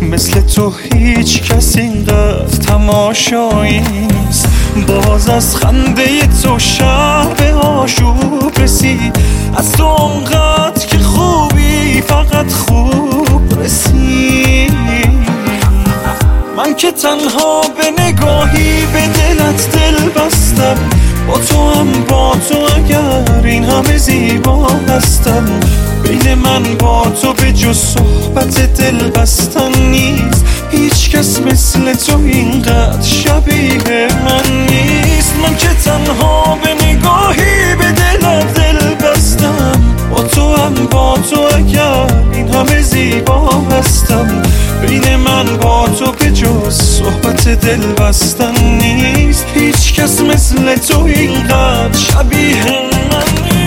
مثل تو هیچ کس اینقدر تماشایی نیست. باز از خنده تو شب آشوب رسید، از تو اونقدر که خوبی فقط خوب رسید. من که تنها به نگاهی به دلت دل بستم، با تو هم با تو اگر این همه زیبا هستم. بین من با تو به جز صحبت دل بستن نیست، هیچ کس مثل تو اینقدر شبیه من نیست. من که تنها به نگاهی به دلت دل بستم، با تو هم با تو اگر این همه زیبا هستم. بین من با تو به جز صحبت دل بستن نیست، هیچ کس مثل تو اینقدر شبیه من نیست.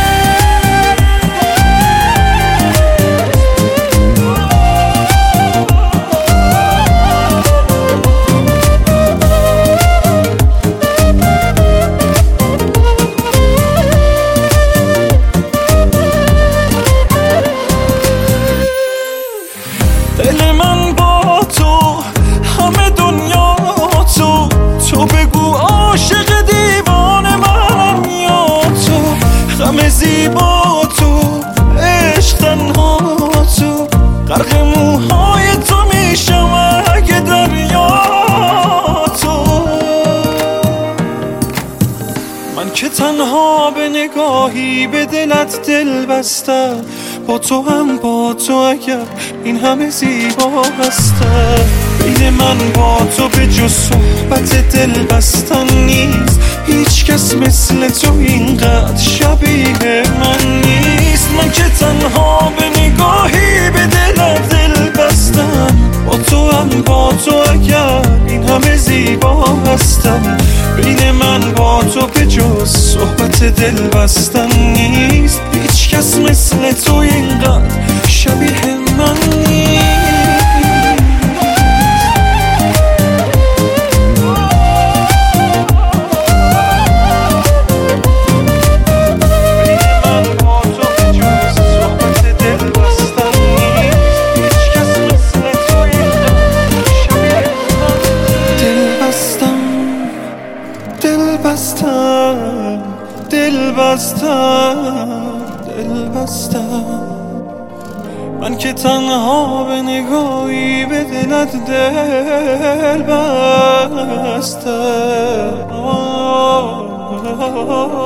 دل من با تو، همه دنیا تو، تو بگو عاشق دیوان من یا تو. غم زیبا تو، عشق تنها تو، غرق موهای تو میشم اگه دریا تو. من که تنها به نگاهی به دلت دل بستم، با تو هم با تو اگر این همه زیبا هستم. بین من با تو به جز صحبت دل بستن نیست، هیچ کس مثل تو اینقدر شبیه من نیست. من که تنها به نگاهی به دلت دل بستم، با تو هم با تو اگر این همه زیبا هستم. بین من با تو به جز صحبت دل بستن نیست، هیچ کس مثل تو اینقدر شبیه من نیست. دل بستم من که تنها به نگاهی به دلت دل بستم.